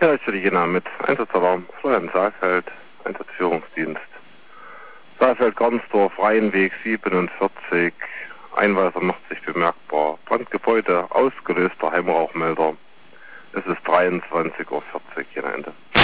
Ja, ich bin Jena mit Einsatzalarm, Florian Saalfeld, Einsatzführungsdienst. Saalfeld, Garnsdorf, Rheinweg 47, Einweiser macht sich bemerkbar. Brandgebäude, ausgelöster Heimrauchmelder. Es ist 23:40 Uhr, Jena Ende.